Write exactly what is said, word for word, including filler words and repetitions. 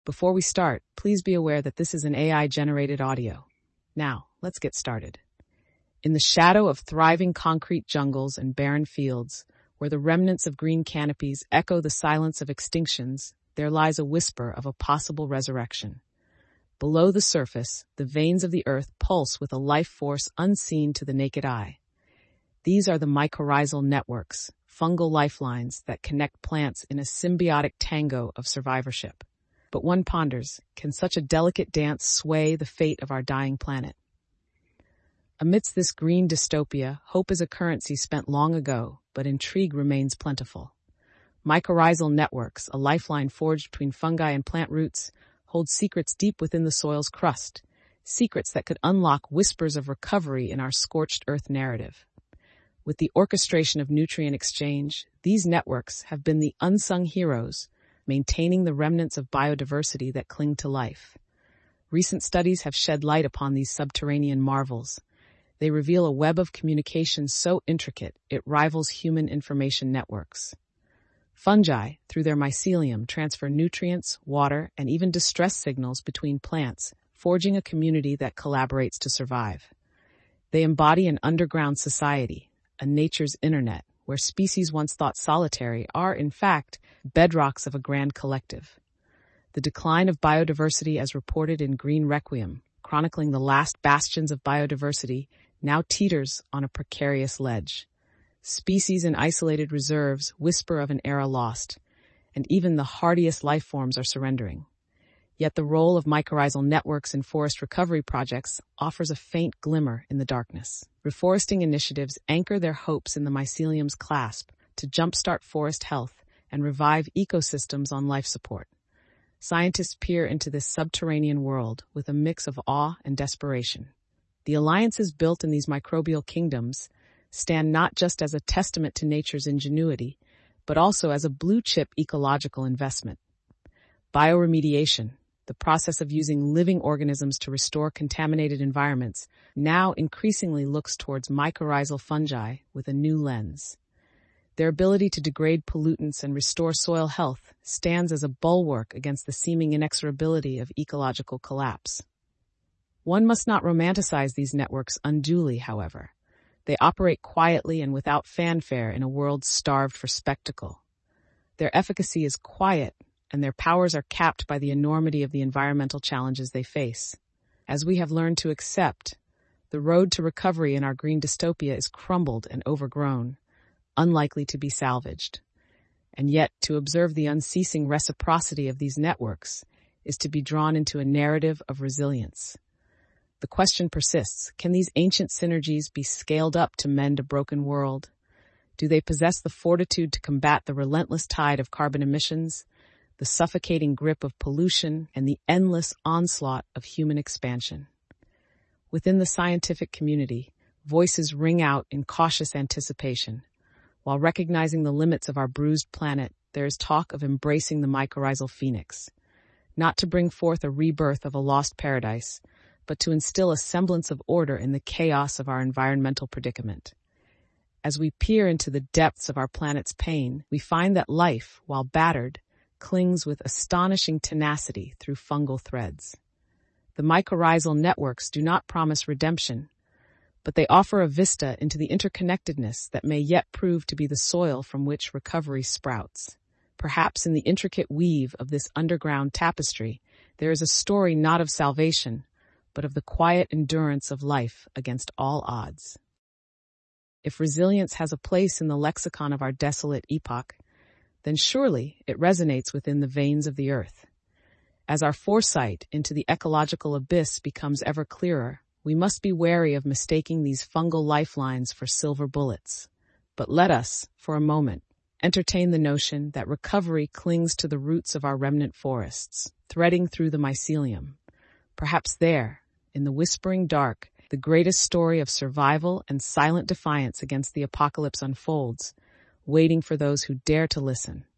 Before we start, please be aware that this is an A I-generated audio. Now, let's get started. In the shadow of thriving concrete jungles and barren fields, where the remnants of green canopies echo the silence of extinctions, there lies a whisper of a possible resurrection. Below the surface, the veins of the earth pulse with a life force unseen to the naked eye. These are the mycorrhizal networks, fungal lifelines that connect plants in a symbiotic tango of survivorship. But one ponders, can such a delicate dance sway the fate of our dying planet? Amidst this green dystopia, hope is a currency spent long ago, but intrigue remains plentiful. Mycorrhizal networks, a lifeline forged between fungi and plant roots, hold secrets deep within the soil's crust, secrets that could unlock whispers of recovery in our scorched earth narrative. With the orchestration of nutrient exchange, these networks have been the unsung heroes, maintaining the remnants of biodiversity that cling to life. Recent studies have shed light upon these subterranean marvels. They reveal a web of communication so intricate it rivals human information networks. Fungi, through their mycelium, transfer nutrients, water, and even distress signals between plants, forging a community that collaborates to survive. They embody an underground society, a nature's internet, where species once thought solitary are, in fact, bedrocks of a grand collective. The decline of biodiversity as reported in Green Requiem, chronicling the last bastions of biodiversity, now teeters on a precarious ledge. Species in isolated reserves whisper of an era lost, and even the hardiest life forms are surrendering. Yet the role of mycorrhizal networks in forest recovery projects offers a faint glimmer in the darkness. Reforesting initiatives anchor their hopes in the mycelium's clasp to jumpstart forest health and revive ecosystems on life support. Scientists peer into this subterranean world with a mix of awe and desperation. The alliances built in these microbial kingdoms stand not just as a testament to nature's ingenuity, but also as a blue-chip ecological investment. Bioremediation, the process of using living organisms to restore contaminated environments, now increasingly looks towards mycorrhizal fungi with a new lens. Their ability to degrade pollutants and restore soil health stands as a bulwark against the seeming inexorability of ecological collapse. One must not romanticize these networks unduly, however. They operate quietly and without fanfare in a world starved for spectacle. Their efficacy is quiet, and their powers are capped by the enormity of the environmental challenges they face. As we have learned to accept, the road to recovery in our green dystopia is crumbled and overgrown, unlikely to be salvaged. And yet, to observe the unceasing reciprocity of these networks is to be drawn into a narrative of resilience. The question persists, can these ancient synergies be scaled up to mend a broken world? Do they possess the fortitude to combat the relentless tide of carbon emissions, the suffocating grip of pollution, and the endless onslaught of human expansion? Within the scientific community, voices ring out in cautious anticipation. While recognizing the limits of our bruised planet, there is talk of embracing the mycorrhizal phoenix, not to bring forth a rebirth of a lost paradise, but to instill a semblance of order in the chaos of our environmental predicament. As we peer into the depths of our planet's pain, we find that life, while battered, clings with astonishing tenacity through fungal threads. The mycorrhizal networks do not promise redemption, but they offer a vista into the interconnectedness that may yet prove to be the soil from which recovery sprouts. Perhaps in the intricate weave of this underground tapestry, there is a story not of salvation, but of the quiet endurance of life against all odds. If resilience has a place in the lexicon of our desolate epoch, then surely it resonates within the veins of the earth. As our foresight into the ecological abyss becomes ever clearer, we must be wary of mistaking these fungal lifelines for silver bullets. But let us, for a moment, entertain the notion that recovery clings to the roots of our remnant forests, threading through the mycelium. Perhaps there, in the whispering dark, the greatest story of survival and silent defiance against the apocalypse unfolds, waiting for those who dare to listen.